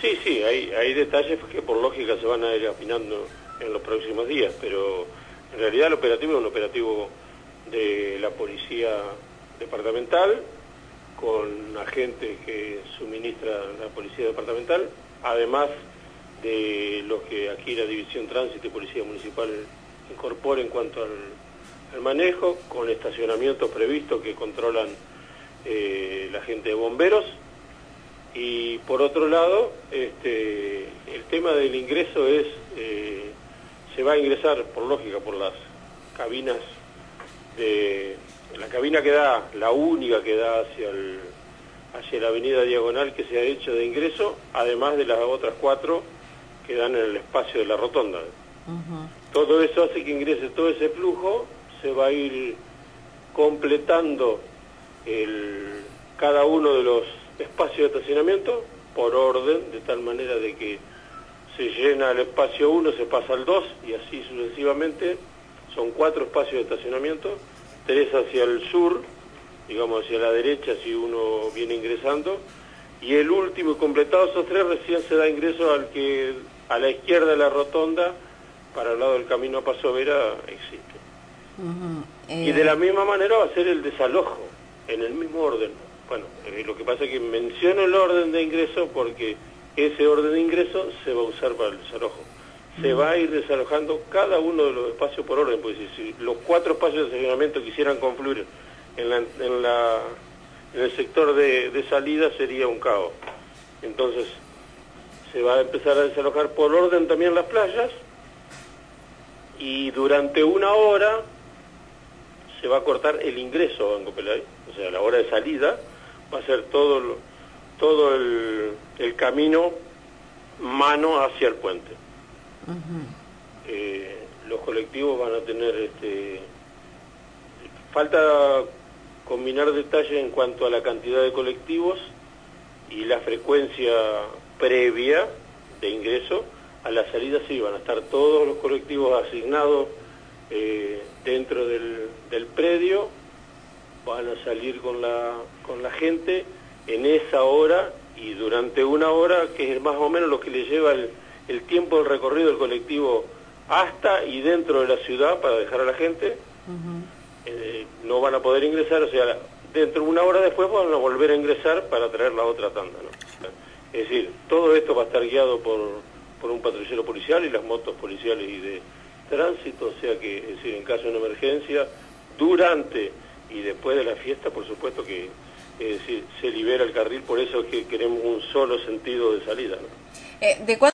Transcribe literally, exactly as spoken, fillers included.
Sí, sí, hay, hay detalles que por lógica se van a ir afinando en los próximos días, pero en realidad el operativo es un operativo de la policía departamental, con agentes que suministra la policía departamental, además de los que aquí la División Tránsito y Policía Municipal incorpora en cuanto al, al manejo, con estacionamientos previstos que controlan eh, la gente de bomberos. Y por otro lado, este, el tema del ingreso es, eh, se va a ingresar por lógica por las cabinas de, la cabina que da, la única que da hacia, el, hacia la avenida Diagonal que se ha hecho de ingreso, además de las otras cuatro que dan en el espacio de la rotonda. Uh-huh. Todo eso hace que ingrese todo ese flujo, se va a ir completando el, cada uno de los espacio de estacionamiento por orden, de tal manera de que se llena el espacio uno, se pasa al dos y así sucesivamente. Son cuatro espacios de estacionamiento, tres hacia el sur, digamos hacia la derecha si uno viene ingresando, y el último, y completados esos tres, recién se da ingreso al que a la izquierda de la rotonda, para el lado del camino a Paso Vera, existe. Uh-huh. eh... Y de la misma manera va a ser el desalojo, en el mismo orden. Bueno, eh, lo que pasa es que menciono el orden de ingreso porque ese orden de ingreso se va a usar para el desalojo. Se va a ir desalojando cada uno de los espacios por orden, pues si, si los cuatro espacios de estacionamiento quisieran confluir en, la, en, la, en el sector de, de salida sería un caos. Entonces se va a empezar a desalojar por orden también las playas y durante una hora se va a cortar el ingreso a Banco Pelay, o sea, la hora de salida va a ser todo, todo el, el camino mano hacia el puente. Uh-huh. eh, los colectivos van a tener, este, falta combinar detalles en cuanto a la cantidad de colectivos y la frecuencia previa de ingreso. A la salida sí, van a estar todos los colectivos asignados eh, dentro del, del predio, van a salir con la, con la gente en esa hora y durante una hora, que es más o menos lo que le lleva el, el tiempo del recorrido del colectivo hasta y dentro de la ciudad para dejar a la gente. Uh-huh. eh, no van a poder ingresar, o sea, dentro de una hora después van a volver a ingresar para traer la otra tanda, ¿no? Es decir, todo esto va a estar guiado por, por un patrullero policial y las motos policiales y de tránsito, o sea que, es decir, en caso de una emergencia, durante y después de la fiesta, por supuesto que, es decir, se libera el carril, por eso es que queremos un solo sentido de salida, ¿no? Eh, ¿de